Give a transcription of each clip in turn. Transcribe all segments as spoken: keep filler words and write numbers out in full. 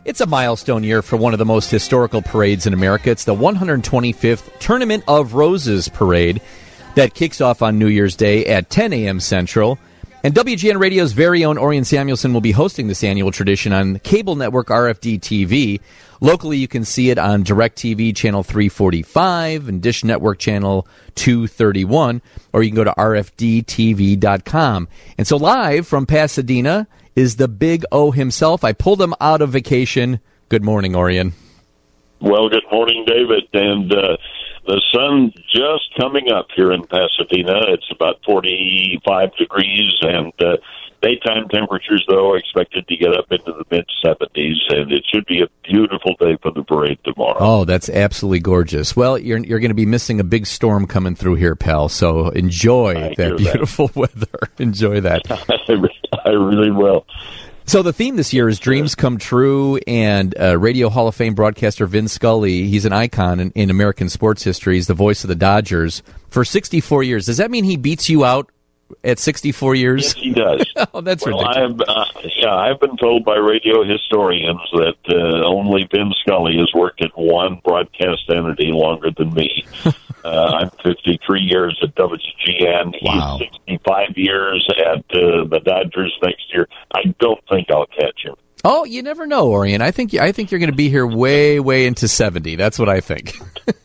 It's a milestone year for one of the most historical parades in America. It's the one hundred twenty-fifth Tournament of Roses Parade that kicks off on New Year's Day at ten a.m. Central. And W G N Radio's very own Orion Samuelson will be hosting this annual tradition on cable network R F D T V. Locally, you can see it on DirecTV Channel three forty-five and Dish Network Channel two thirty-one, or you can go to R F D T V dot com. And so live from Pasadena is the Big O himself. I pulled him out of vacation. Good morning, Orion. Well, good morning, David. And uh, the sun just coming up here in Pasadena. It's about forty-five degrees, and uh, daytime temperatures, though, are expected to get up into the mid-seventies, and it should be a beautiful day for the parade tomorrow. Oh, that's absolutely gorgeous. Well, you're you're going to be missing a big storm coming through here, pal, so enjoy I that beautiful that. weather. Enjoy that. I really will. So the theme this year is Dreams Come True, and uh, Radio Hall of Fame broadcaster Vin Scully, he's an icon in, in American sports history. He's the voice of the Dodgers for sixty-four years. Does that mean he beats you out at sixty-four years? Yes, he does. Oh, that's well, ridiculous. I've, uh, yeah, I've been told by radio historians that uh, only Vin Scully has worked at one broadcast entity longer than me. uh, I'm fifty-three years at W G N. Wow. He's sixty-five years at uh, the Dodgers next year. I don't think I'll catch him. Oh, you never know, Orion. I think I think you're going to be here way, way into seventy. That's what I think.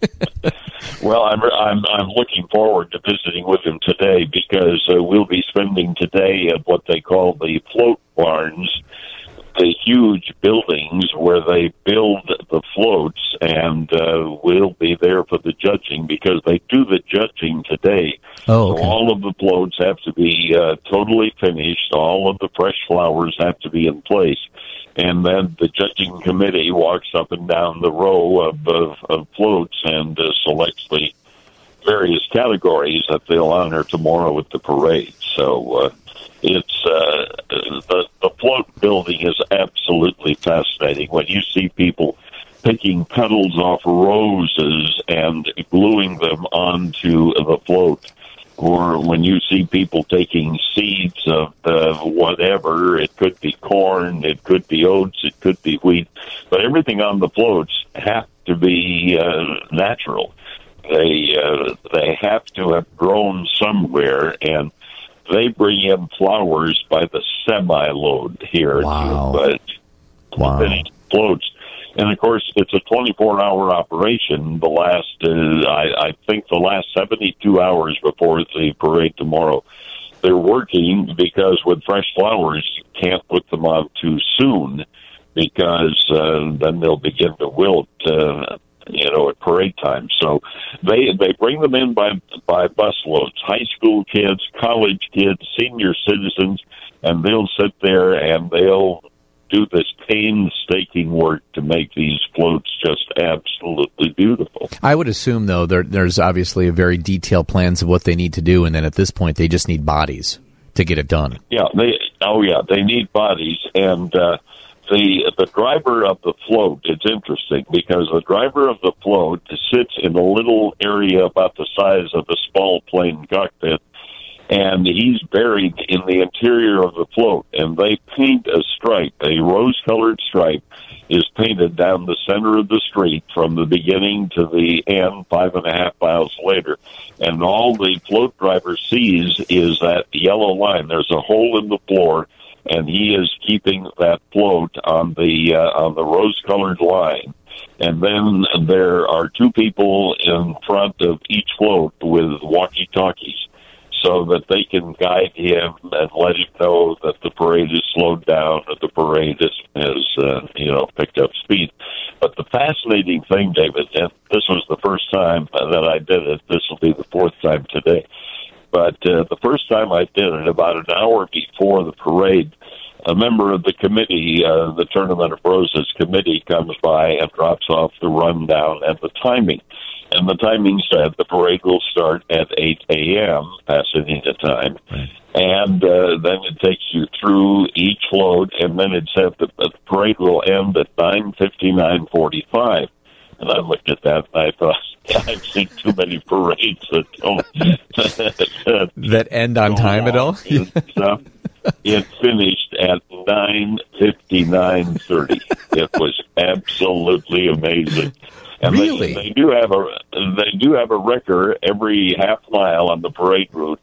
Well, I'm I'm I'm looking forward to visiting with him today because uh, we'll be spending today at what they call the float barns, the huge buildings where they build the floats, and uh, we'll be there for the judging because they do the judging today. Oh, okay. So all of the floats have to be uh, totally finished. All of the fresh flowers have to be in place. And then the judging committee walks up and down the row of, of, of floats and uh, selects the various categories that they'll honor tomorrow at the parade. So uh, it's uh, the, the float building is absolutely fascinating. When you see people picking petals off roses and gluing them onto the float, or when you see people taking seeds of uh, whatever, it could be corn, it could be oats, it could be wheat, but everything on the floats have to be uh, natural. They uh, they have to have grown somewhere, and they bring in flowers by the semi-load here. Wow. To, uh, wow. finish floats. And, of course, it's a twenty-four hour operation. The last, uh, I, I think the last seventy-two hours before the parade tomorrow. They're working because with fresh flowers, you can't put them on too soon because uh, then they'll begin to wilt, uh, you know, at parade time. So they they bring them in by, by busloads, high school kids, college kids, senior citizens, and they'll sit there and they'll do this painstaking work to make these floats just absolutely beautiful. I would assume, though, there, there's obviously a very detailed plans of what they need to do, and then at this point, they just need bodies to get it done. Yeah, they. Oh, yeah, they need bodies, and uh, the the driver of the float. It's interesting because the driver of the float sits in a little area about the size of a small plane cockpit. And he's buried in the interior of the float, and they paint a stripe, a rose-colored stripe is painted down the center of the street from the beginning to the end, five and a half miles later. And all the float driver sees is that yellow line. There's a hole in the floor, and he is keeping that float on the uh, on the rose-colored line. And then there are two people in front of each float with walkie-talkies, so that they can guide him and let him know that the parade is slowed down, that the parade is, is uh, you know, picked up speed. But the fascinating thing, David, and this was the first time that I did it, this will be the fourth time today, but uh, the first time I did it, about an hour before the parade, a member of the committee, uh, the Tournament of Roses committee, comes by and drops off the rundown and the timing. And the timing said the parade will start at eight a.m. Pasadena time. Right. And uh, then it takes you through each float, and then it said that the parade will end at nine fifty-nine forty-five. And I looked at that, and I thought, I've seen too many parades that don't... that end on time at all? Stuff. it finished at nine fifty-nine thirty. It was absolutely amazing. And really? they, they do have a they do have a wrecker every half mile on the parade route,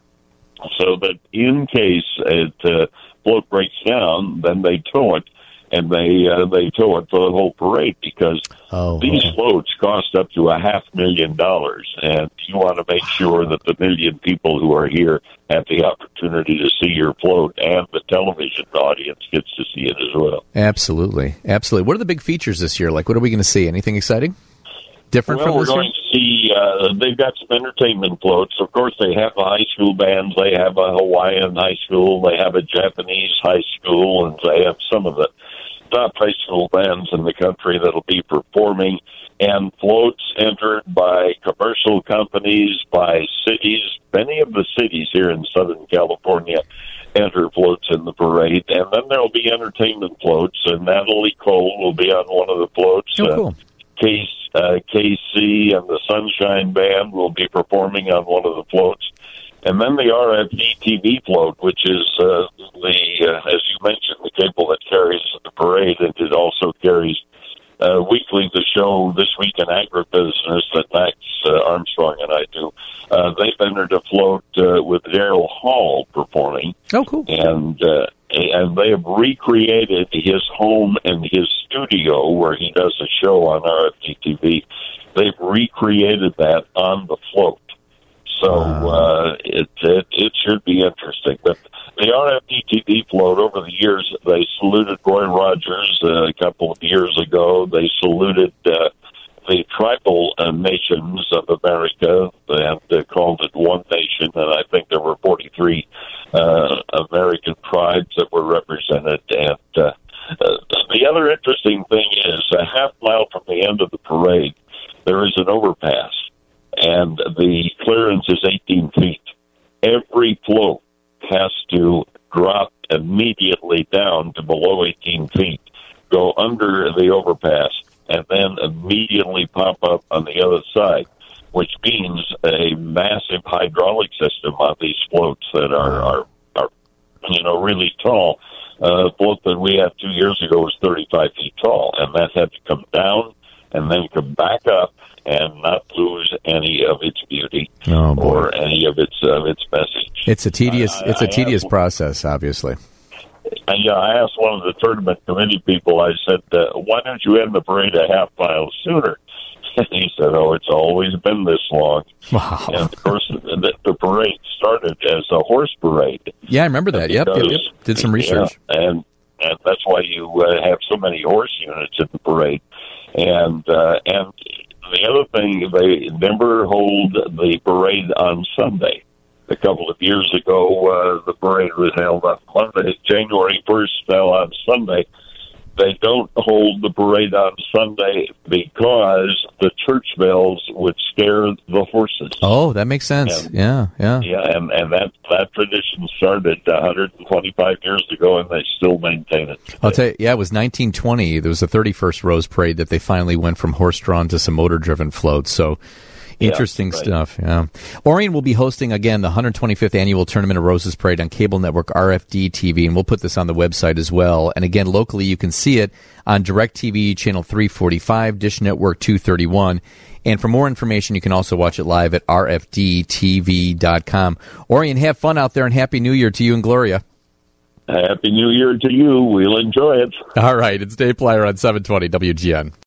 so that in case a uh, float breaks down, then they tow it, and they uh, they tow it for the whole parade, because oh, these okay. floats cost up to a half million dollars, and you want to make sure that the million people who are here have the opportunity to see your float, and the television audience gets to see it as well. Absolutely, absolutely. What are the big features this year? Like, what are we going to see? Anything exciting? Different well, from this we're going year? to see, uh, they've got some entertainment floats. Of course, they have the high school bands. They have a Hawaiian high school. They have a Japanese high school, and they have some of the top high school bands in the country that'll be performing, and floats entered by commercial companies, by cities. Many of the cities here in Southern California enter floats in the parade, and then there'll be entertainment floats, and Natalie Cole will be on one of the floats. Oh, cool. Uh, Case, uh, K C and the Sunshine Band will be performing on one of the floats. And then the R F D T V float, which is uh, the, uh, as you mentioned, the cable that carries the parade, and it also carries uh, weekly the show This Week in Agribusiness that Max uh, Armstrong and I do. Uh, they've entered a float uh, with Daryl Hall performing. Oh, cool. And uh, and they have recreated his home and his studio where he does a show on R F D T V. They've recreated that on the float. So wow. uh, it, it it should be interesting. But the R F D T V float, over the years, they saluted Roy Rogers uh, a couple of years ago. They saluted uh, the tribal uh, nations of America, and uh, called it One Nation, and I think there were forty-three uh, American tribes that were represented. And uh, uh, the other interesting thing is, a half mile from the end of the parade, there is an overpass, and the clearance is eighteen feet. Every float has to drop immediately down to below eighteen feet, go under the overpass, and then immediately pop up on the other side, which means a massive hydraulic system on these floats that are, are, are you know, really tall. Uh, the float that we had two years ago was thirty-five feet tall, and that had to come down and then come back up and not lose any of its beauty oh, boy. or any of its of its message. It's a tedious, I, I, it's a tedious asked, process, obviously. And, yeah, I asked one of the tournament committee people. I said, uh, "Why don't you end the parade a half mile sooner?" And he said, "Oh, it's always been this long." Wow. And of course, the, the parade started as a horse parade. Yeah, I remember that. Yep, because, yep, yep. Did some research. Yeah, and and that's why you uh, have so many horse units in the parade. And uh, and the other thing, they never hold the parade on Sunday. A couple of years ago, uh, the parade was held on Monday. January first fell on Sunday. They don't hold the parade on Sunday because the church bells would scare the horses. Oh, that makes sense. And, yeah, yeah. Yeah, and, and that, that tradition started one hundred twenty-five years ago, and they still maintain it today. I'll tell you, yeah, it was nineteen twenty. There was the thirty-first Rose Parade that they finally went from horse-drawn to some motor-driven floats. So interesting yeah, right. stuff, yeah. Orion will be hosting, again, the one hundred twenty-fifth Annual Tournament of Roses Parade on cable network R F D T V, and we'll put this on the website as well. And again, locally, you can see it on DirecTV Channel three forty-five, Dish Network two thirty-one. And for more information, you can also watch it live at R F D T V dot com. Orion, have fun out there, and Happy New Year to you and Gloria. Happy New Year to you. We'll enjoy it. All right, it's Dave Plyer on seven twenty W G N.